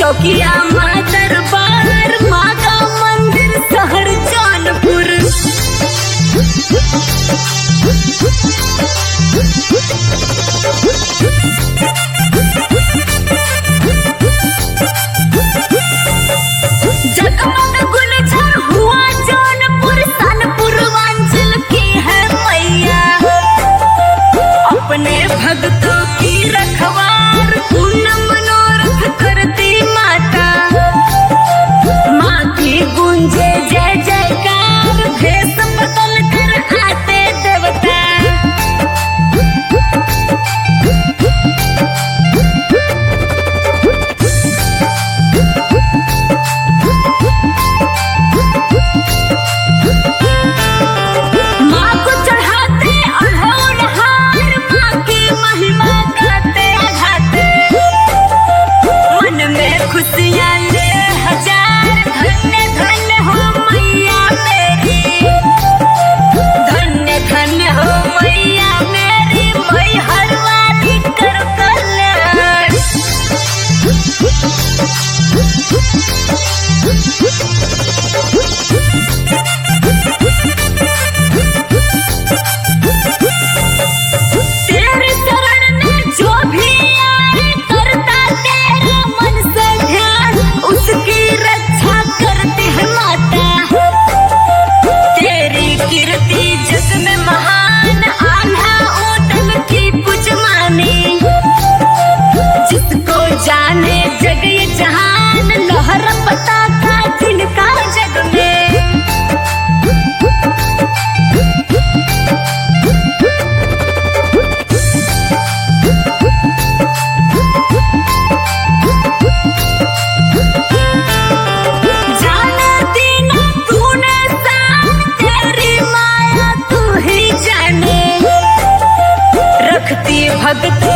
चौकिया माँ दरबार माँ का मंदिर शहर जौनपुर। जगमग गुलजार हुआ जौनपुर सन पूर्वांचल की है मैया। अपने भक्तों की रखवार पूर्ण मनोरथ करती माता। माँ की गूंजे जय जयकार भेष बदल कर आते देवता। माँ को चढ़ाते अढ़ौल हार माँ की महिमा गाते गाते। मन में खुशियाँ ले हजार धन्य धन्य हो मैया मेरी। धन्य धन्य हो मैया मेरी मैं हर वाली कर कल्याण। तेरे शरण में जो भी आए करता तेरा मन से ध्यान उसकी रक्षा करती है माता। तेरी कीर्ति जग में महान आल्हा ऊदल की कुछ मानी। जिसको जाने जग ये जहान लहर पताका जिनका जग में। जाना दीना तूने शान तेरी माया तू ही जाने। रखती भक्त